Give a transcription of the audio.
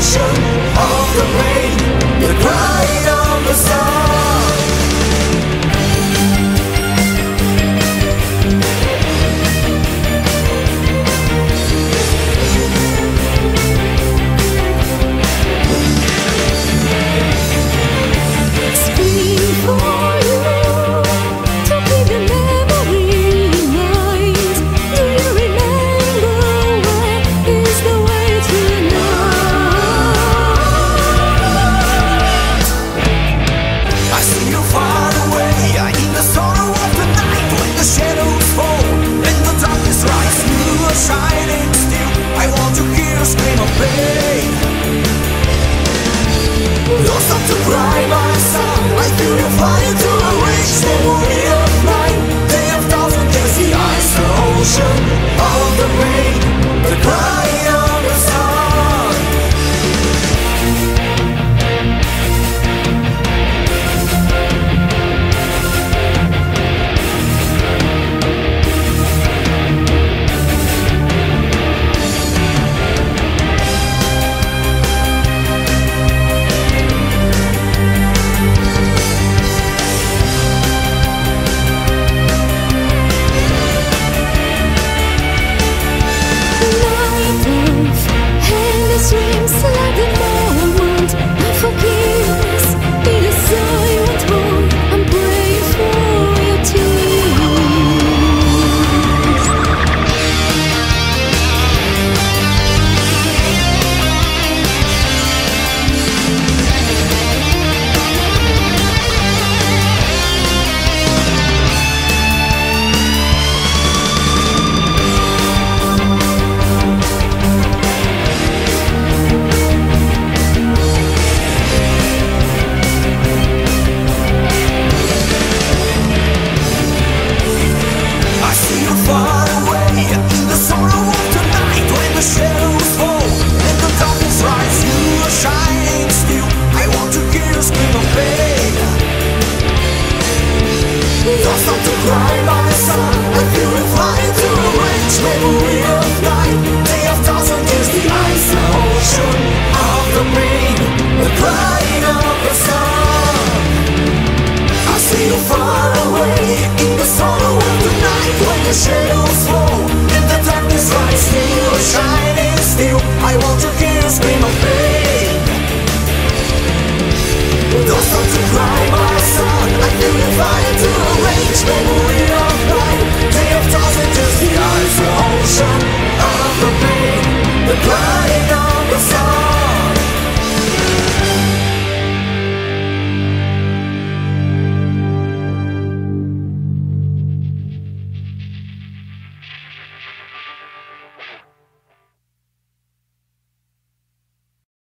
ocean of the rain, the crying of the sun. To cry my son, I feel you flying to a rich memory of mine. Day of thousand years, the ice, the ocean of the rain, the crying of the sun. Cry my son, I feel you flying to a rich memory of night. Day of thousand years, the ice, the ocean of the rain, the crying of the sun. I see you far away in the sorrow of the night. When the shadows fall and the darkness rises, you are shining still. I want to hear you scream of pain. Don't stop to cry my son, I feel you flying to a rich memory of night. Day of thousand years, the ice, the ocean